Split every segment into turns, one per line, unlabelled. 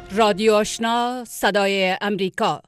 رادیو آشنا صدای امریکا.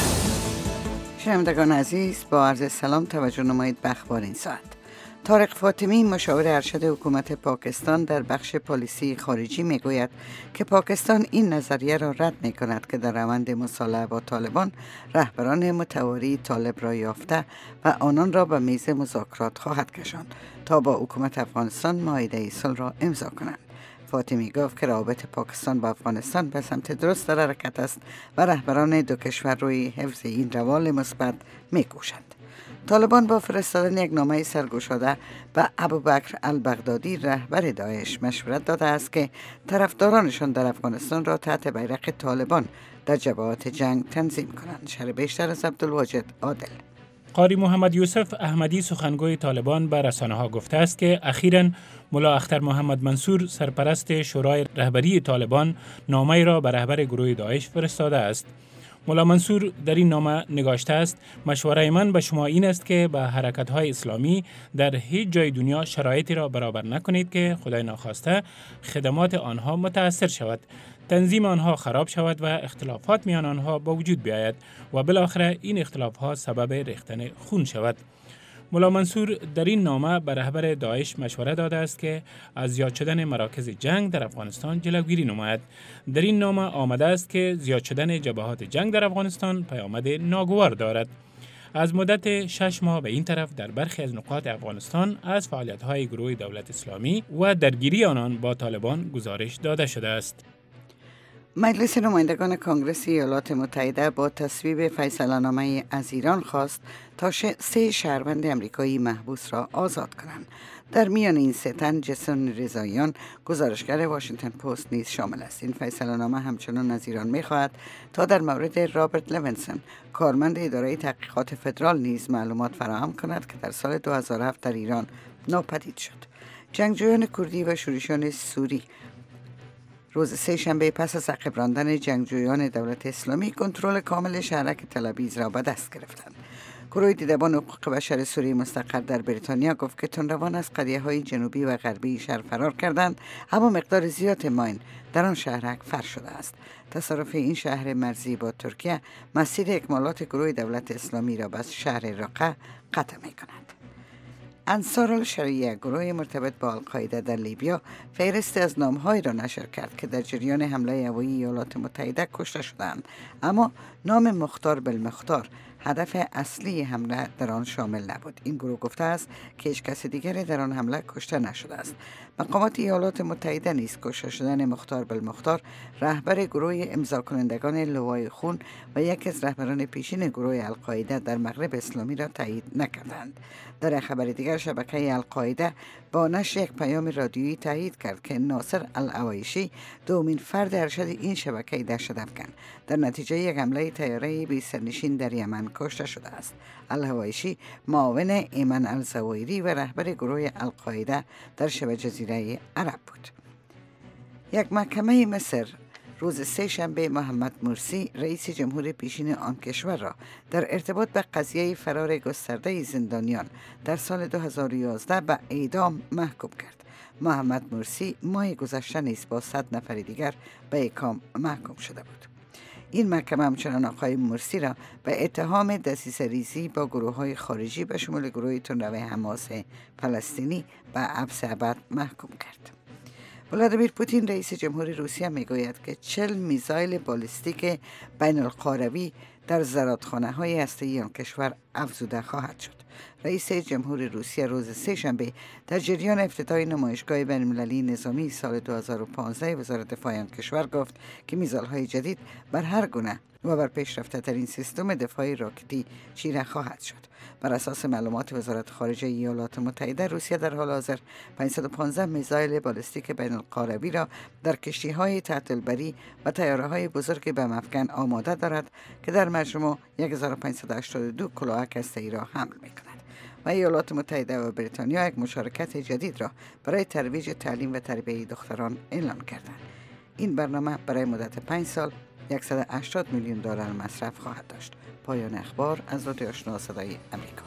شنوندگان عزیز، با عرض سلام توجه نمایید به اخبار این ساعت. طارق فاطمی مشاور ارشد حکومت پاکستان در بخش پالیسی خارجی میگوید که پاکستان این نظریه را رد می کند که در روند مصالحه با طالبان رهبران متواری طالب را یافته و آنان را به میز مذاکرات خواهد کشاند تا با حکومت افغانستان معاهده صلح را امضا کنند. فاطمی گفت که روابط پاکستان با افغانستان به سمت درست در حرکت است و رهبران دو کشور روی حفظ این روال مثبت می‌کوشند. طالبان با فرستادن یک نامه سرگشاده به ابوبکر البغدادی رهبر داعش مشورت داده است که طرفدارانشان در افغانستان را تحت بیرق طالبان در جبهات جنگ تنظیم کنند. شرح بیشتر از عبدالواجد عادل.
قاری محمد یوسف احمدی سخنگوی طالبان به رسانه‌ها گفته است که اخیراً ملا اختر محمد منصور سرپرست شورای رهبری طالبان نامه‌ای را به رهبر گروه داعش فرستاده است. ملا منصور در این نامه نگاشته است: مشوره من به شما این است که به حرکت‌های اسلامی در هیچ جای دنیا شرایطی را برابر نکنید که خدای ناخواسته خدمات آنها متاثر شود، تنظیم آنها خراب شود و اختلافات میان آنها با وجود بیاید و بالاخره این اختلافات سبب ریختن خون شود. ملا منصور در این نامه به رهبر داعش مشوره داده است که از زیاد شدن مراکز جنگ در افغانستان جلوگیری نماید. در این نامه آمده است که زیاد شدن جبهات جنگ در افغانستان پیامد ناگوار دارد. از مدت 6 ماه به این طرف در برخی از نقاط افغانستان از فعالیت‌های گروه دولت اسلامی و درگیری آنان با طالبان گزارش داده شده است.
مجلس نمایندگان کنگره ایالات متحده با تصویب فیصله‌نامه از ایران خواست تا 3 شهروند امریکایی محبوس را آزاد کنند. در میان این 3 تن جسون رضاییان گزارشگر واشنگتن پست نیز شامل است. این فیصله‌نامه همچنان از ایران می‌خواهد تا در مورد رابرت لوینسون کارمند اداره تحقیقات فدرال نیز معلومات فراهم کند که در سال 2007 در ایران ناپدید شد. جنگجویان کردی و شورشیان سوری روز 3 شنبه پس از عقب راندن جنگجویان دولت اسلامی کنترل کامل شهرک تل‌آویو را به دست گرفتند. گروه دیدبان حقوق بشر سوری مستقر در بریتانیا گفت که تندروان از قریه‌های جنوبی و غربی شهر فرار کردند، اما مقدار زیاد ماین در آن شهرک فرش شده است. تصرف این شهر مرزی با ترکیه مسیر اکمالات گروه دولت اسلامی را به شهر رقه قطع می‌کند. انصار الشریعه، گروه مرتبط با القاعده در لیبیا، فهرستی از نام‌هایی را نشر کرد که در جریان حمله هوایی ایالات متحده کشته شدند، اما نام مختار بالمختار هدف اصلی حمله در آن شامل نبود. این گروه گفته است که هیچ کس دیگری در آن حمله کشته نشده است. مقامات ایالات متحده نیز کشته شدن مختار بالمختار رهبر گروه امضا کنندگان لوای خون و یکی از رهبران پیشین گروه القاعده در مغرب اسلامی را تایید نکردند. در خبر دیگر شبکه القاعده با نشر یک پیام رادیویی تایید کرد که ناصر العوایشی دومین فرد ارشد این شبکه دهشت افکن در نتیجه یک حمله طیاره بی سرنشین در یمن کشته شده است. العوایشی معاون ایمن الزوایری و رهبر گروه القاعده در شبه جزیره عرب بود. یک محکمه مصر روز 3 شنبه محمد مرسی رئیس جمهور پیشین آن کشور را در ارتباط به قضیه فرار گسترده زندانیان در سال 2011 به اعدام محکوم کرد. محمد مرسی ماه گذشته نیز با 100 نفر دیگر به اعدام محکوم شده بود. این محکمه همچنان آقای مرسی را به اتهام دسیسه ریزی با گروه‌های خارجی به شمول گروه تندرو حماس فلسطینی به حبس ابد محکوم کرد. ولادیمیر پوتین رئیس جمهور روسیه میگوید که 40 میزایل بالستیک بین القاروی در زرادخانه‌های هسته‌ای آن کشور افزوده خواهد شد. رئیس جمهور روسیه روز 3 شنبه در جریان افتتاح نمایشگاه بین‌المللی نظامی سال 2015 وزارت دفاع آن کشور گفت که میزایل‌های جدید بر هر گونه و بر پیشرفته‌ترین سیستم دفاعی راکتی چیره خواهد شد. بر اساس معلومات وزارت خارجه ایالات متحده، روسیه در حال حاضر 515 میزایل بالستیک بین القاروی را در کشتی‌های تحت البری و طیاره‌های بزرگ بم افکن آماده دارد که در مجموع 1582 کلاهک هسته‌ای را حمل می‌کند. و ایالات متحده و بریتانیا یک مشارکت جدید را برای ترویج تعلیم و تربیت دختران اعلام کردند. این برنامه برای مدت 5 سال 180 میلیون دلار مصرف خواهد داشت. پایان اخبار از رادیو آشنا صدای امریکا.